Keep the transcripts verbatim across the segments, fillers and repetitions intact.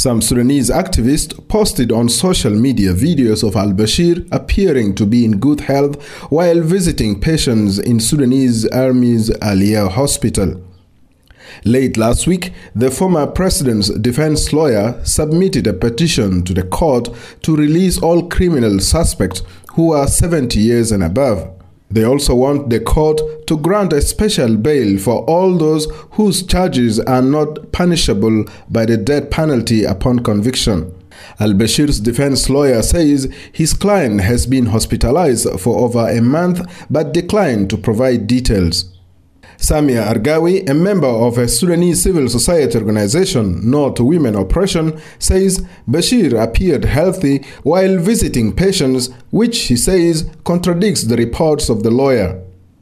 Some Sudanese activists posted on social media videos of al-Bashir appearing to be in good health while visiting patients in Sudanese Army's Aliyah Hospital. Late last week, the former president's defense lawyer submitted a petition to the court to release all criminal suspects who are seventy years and above. They also want the court to grant a special bail for all those whose charges are not punishable by the death penalty upon conviction. Al-Bashir's defense lawyer says his client has been hospitalized for over a month but declined to provide details. Samia Argawi, a member of a Sudanese civil society organization, No to Women Oppression, says Bashir appeared healthy while visiting patients, which he says contradicts the reports of the lawyer.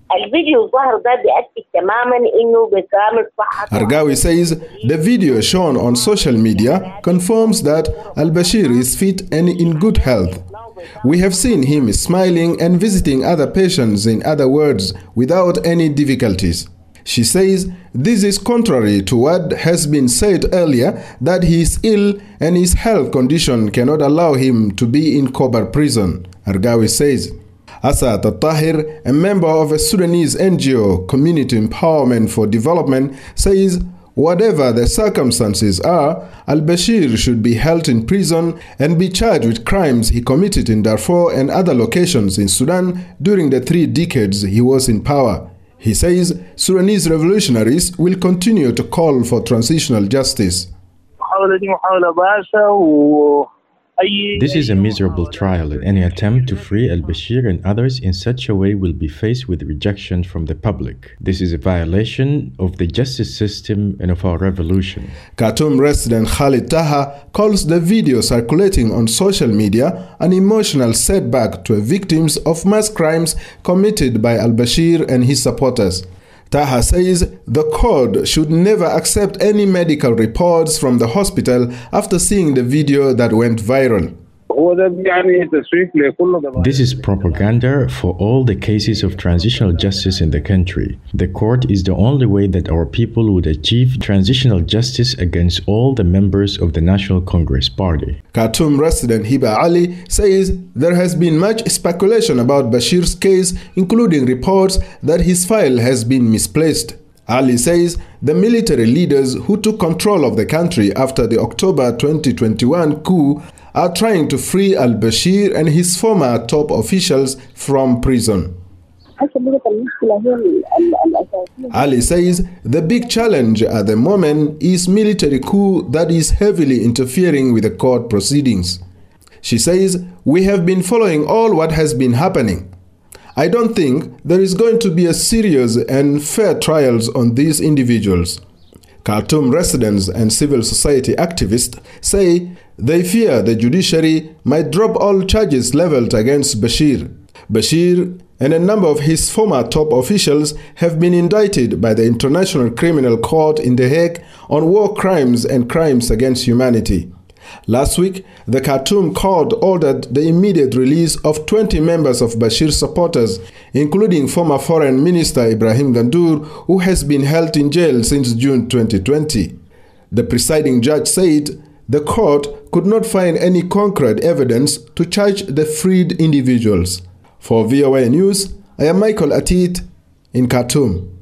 Argawi says the video shown on social media confirms that al-Bashir is fit and in good health. We have seen him smiling and visiting other patients, in other words, without any difficulties. She says this is contrary to what has been said earlier, that he is ill and his health condition cannot allow him to be in Kobar prison, Argawi says. Asad Al-Tahir, a member of a Sudanese N G O, Community Empowerment for Development, says whatever the circumstances are, al-Bashir should be held in prison and be charged with crimes he committed in Darfur and other locations in Sudan during the three decades he was in power. He says Sudanese revolutionaries will continue to call for transitional justice. This is a miserable trial, and any attempt to free al-Bashir and others in such a way will be faced with rejection from the public. This is a violation of the justice system and of our revolution. Khartoum resident Khalid Taha calls the video circulating on social media an emotional setback to victims of mass crimes committed by al-Bashir and his supporters. Taha says the court should never accept any medical reports from the hospital after seeing the video that went viral. This is propaganda for all the cases of transitional justice in the country. The court is the only way that our people would achieve transitional justice against all the members of the National Congress Party. Khartoum resident Hiba Ali says there has been much speculation about Bashir's case, including reports that his file has been misplaced. Ali says the military leaders who took control of the country after the October twenty twenty-one coup are trying to free al-Bashir and his former top officials from prison. Ali says the big challenge at the moment is military coup that is heavily interfering with the court proceedings. She says, we have been following all what has been happening. I don't think there is going to be a serious and fair trials on these individuals. Khartoum residents and civil society activists say they fear the judiciary might drop all charges leveled against Bashir. Bashir and a number of his former top officials have been indicted by the International Criminal Court in The Hague on war crimes and crimes against humanity. Last week, the Khartoum court ordered the immediate release of twenty members of Bashir's supporters, including former Foreign Minister Ibrahim Gandour, who has been held in jail since June twenty twenty. The presiding judge said the court could not find any concrete evidence to charge the freed individuals. For V O A News, I am Michael Atit in Khartoum.